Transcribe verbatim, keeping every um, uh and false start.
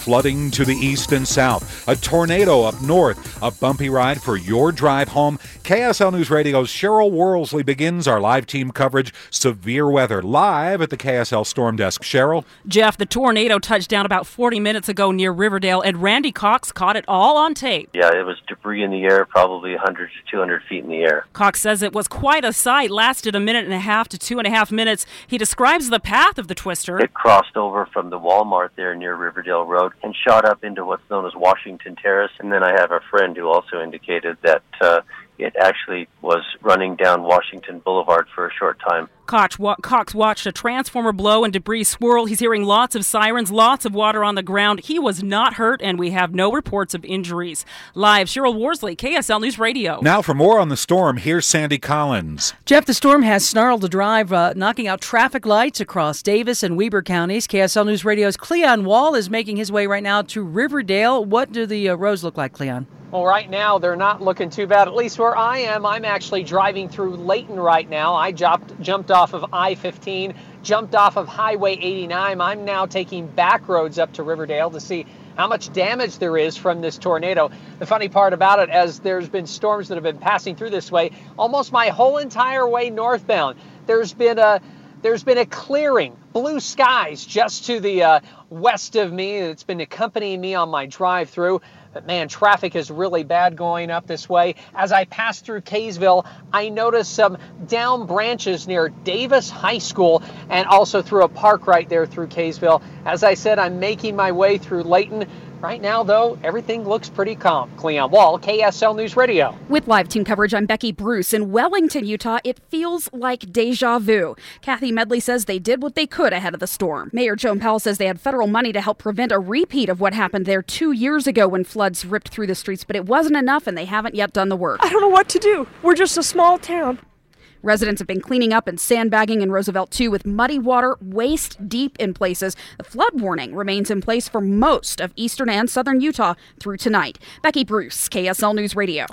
flooding to the east and south, a tornado up north, a bumpy ride for your drive home. K S L News Radio's Cheryl Worsley begins our live team coverage. Severe weather live at the K S L Storm Desk. Cheryl? Jeff, the tornado touched down about forty minutes ago near Riverdale, and Randy Cox caught it all on tape. Yeah, it was debris in the air, probably one hundred to two hundred feet in the air. Cox says it was quite a sight, lasted a minute and a half to two and a half minutes. He describes the path of the twister. It crossed over from the Walmart there near Riverdale Road and shot up into what's known as Washington Terrace. And then I have a friend who also indicated that uh, it actually was running down Washington Boulevard for a short time. Cox, wa- Cox watched a transformer blow and debris swirl. He's hearing lots of sirens, lots of water on the ground. He was not hurt, and we have no reports of injuries. Live, Cheryl Worsley, K S L News Radio. Now for more on the storm, here's Sandy Collins. Jeff, the storm has snarled the drive, uh, knocking out traffic lights across Davis and Weber counties. K S L News Radio's Cleon Wall is making his way right now to Riverdale. What do the uh, roads look like, Cleon? Well, right now, they're not looking too bad, at least where I am. I'm actually driving through Layton right now. I jumped, jumped off of I fifteen, jumped off of Highway eighty-nine. I'm now taking back roads up to Riverdale to see how much damage there is from this tornado. The funny part about it, as there's been storms that have been passing through this way, almost my whole entire way northbound, there's been a there's been a clearing, blue skies just to the uh, west of me. It's been accompanying me on my drive through. But man, traffic is really bad going up this way. As I pass through Kaysville, I noticed some down branches near Davis High School and also through a park right there through Kaysville. As I said, I'm making my way through Layton. Right now, though, everything looks pretty calm. Cleon Wall, K S L News Radio. With live team coverage, I'm Becky Bruce. In Wellington, Utah, it feels like deja vu. Kathy Medley says they did what they could ahead of the storm. Mayor Joan Powell says they had federal money to help prevent a repeat of what happened there two years ago when floods ripped through the streets, but it wasn't enough and they haven't yet done the work. I don't know what to do. We're just a small town. Residents have been cleaning up and sandbagging in Roosevelt, too, with muddy water waist deep in places. The flood warning remains in place for most of eastern and southern Utah through tonight. Becky Bruce, K S L News Radio.